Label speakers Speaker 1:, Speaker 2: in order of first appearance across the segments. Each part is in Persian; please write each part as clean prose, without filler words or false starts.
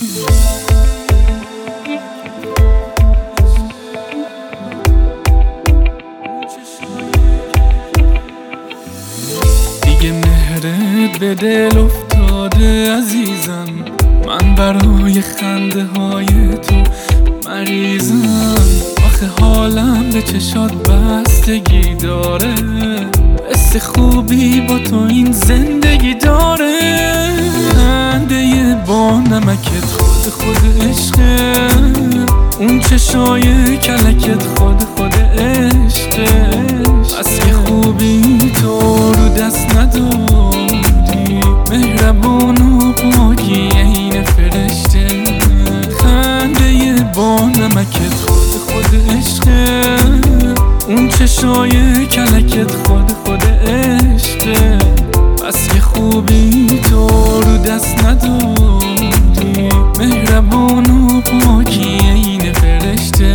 Speaker 1: دیگه مهرت به دل افتاده عزیزم، من برای خنده های تو مریضم. آخه حالم به چشات بستگی داره، حس خوبی با تو این زندگی داره. خنده با نمکت خود عشقه، اون چشای کلکت خود عشقه. بس که خوبی تو رو دست نداری، مهربان و پاکی عین فرشته. خنده با نمکت خود عشقه، اون چشای کلکت خود عشقه. بس که خوبی تو رو دست نداری، مهربان و پاکی عین فرشته.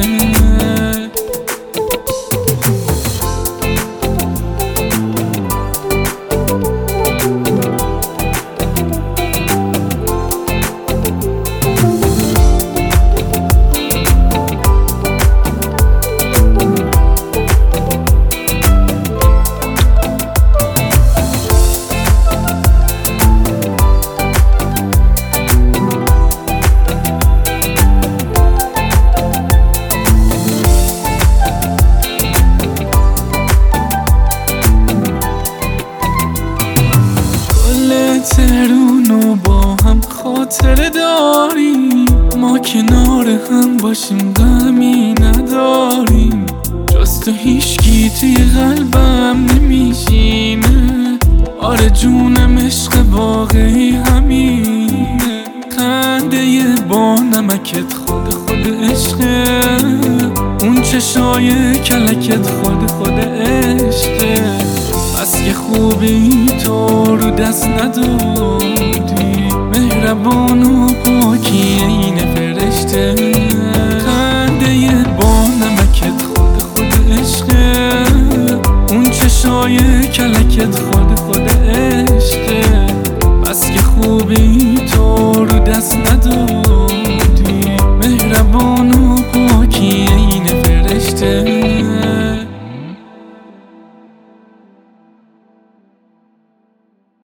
Speaker 1: تهرونو با هم خاطره داریم، ما کنار هم باشیم غمی نداریم. جز تو هیچکی توی قلبم نمیشینه، آره جونم عشق واقعی همینه. خنده با نمکت خود عشقه، اون چشای کلکت خود عشقه. بس که خوبی تو رو دست نداری، مهربان و پاکی عین فرشته. خنده با نمکت خود عشقه، اون چشای کلکت خود